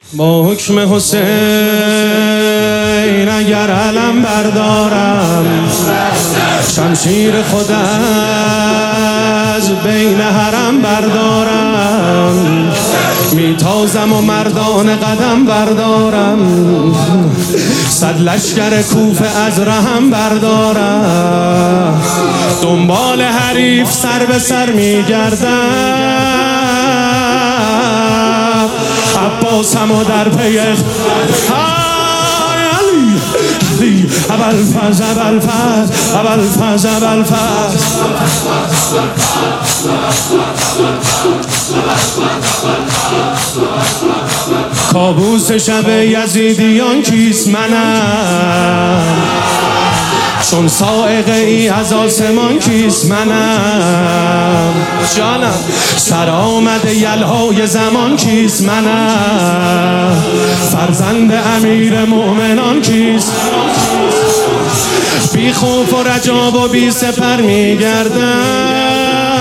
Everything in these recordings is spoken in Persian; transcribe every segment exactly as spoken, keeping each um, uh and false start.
با حکم حسین اگر علم بردارم، شمشیر خود از بین حرم بردارم، میتازم و مردان قدم بردارم، صد لشکر کوفه از رحم بردارم، دنبال حریف سر به سر میگردم، عباسم و در پی علی علی ابوالفضل ابوالفضل ابوالفضل ابوالفضل. کابوس شب یزیدیان کیست؟ منم، چون صاعقه ای از آسمان کیست؟ منم جانم، سر آمده یلهای زمان کیست؟ منم، فرزند امیر مؤمنان کیست؟ بی خوف و رجا و بی سپر میگردم،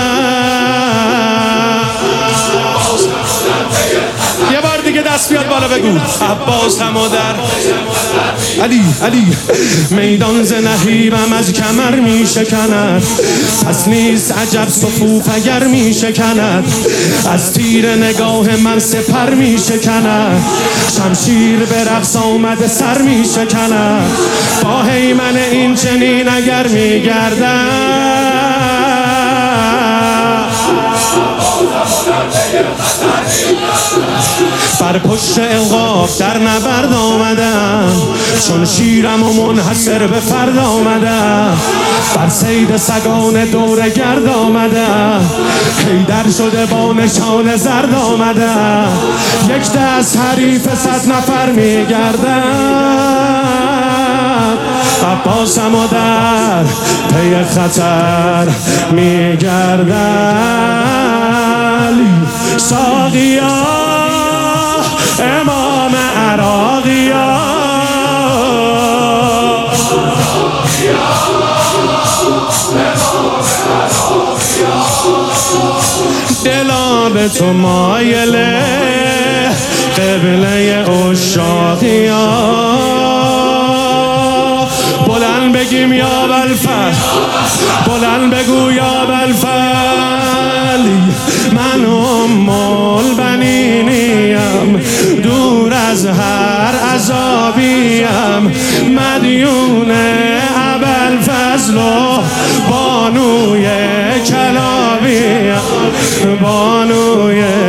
یه بار دیگه دست بیاد بالا بگو عباس هم و در علی علی. میدان ز نهیبم از کمر می شکند، پس نیست عجب صفوف اگر می شکند، از تیر نگاه من سپر می شکند، شمشیر به رقص آمده سر می شکند، با هیمن این چنین اگر می گردم، بر پشت عقاب در نبرد آمدم، چون شیرم و منحصر به فرد آمدم، بر صید سگان دور گرد آمدم، حیدر شده با نشان زرد آمدم، یک دست حریف صد نفر میگردم، عباسم و در پی خطر میگردم، ساقیا امام عراقیا، دلا به تو مایله قبله عشاقیا، بلند بگیم یا ابوالفضل، بلند بگو یا ابوالفضل، من ام البنینیم، دور از هر عذابیم، مدیون ابوالفضل و بانوی کلابیم، بانوی